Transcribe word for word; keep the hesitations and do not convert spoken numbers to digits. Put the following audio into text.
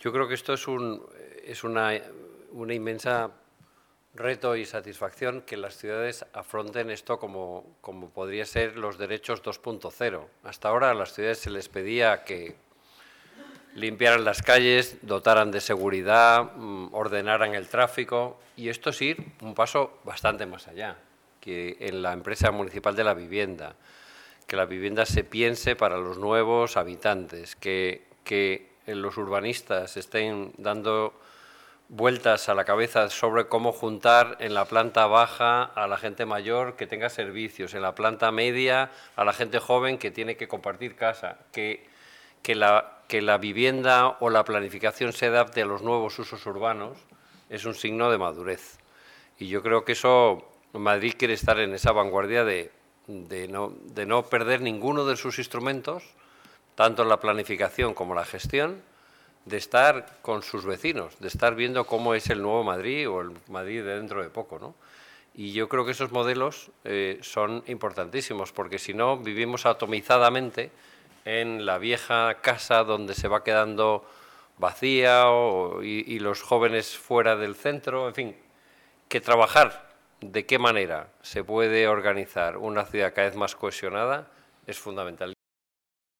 Yo creo que esto es un es una, una inmensa reto y satisfacción que las ciudades afronten esto como, como podría ser los derechos dos punto cero. Hasta ahora a las ciudades se les pedía que limpiaran las calles, dotaran de seguridad, ordenaran el tráfico, y esto es ir un paso bastante más allá, que en la empresa municipal de la vivienda, que la vivienda se piense para los nuevos habitantes, que, que los urbanistas estén dando vueltas a la cabeza sobre cómo juntar en la planta baja a la gente mayor que tenga servicios, en la planta media a la gente joven que tiene que compartir casa, que, que, la, que la vivienda o la planificación se adapte a los nuevos usos urbanos, es un signo de madurez. Y yo creo que eso, Madrid quiere estar en esa vanguardia de, de, no, de no perder ninguno de sus instrumentos, tanto la planificación como la gestión, de estar con sus vecinos, de estar viendo cómo es el nuevo Madrid o el Madrid de dentro de poco, ¿no? Y yo creo que esos modelos eh, son importantísimos, porque si no vivimos atomizadamente en la vieja casa donde se va quedando vacía o, y, y los jóvenes fuera del centro, en fin, que trabajar de qué manera se puede organizar una ciudad cada vez más cohesionada es fundamental.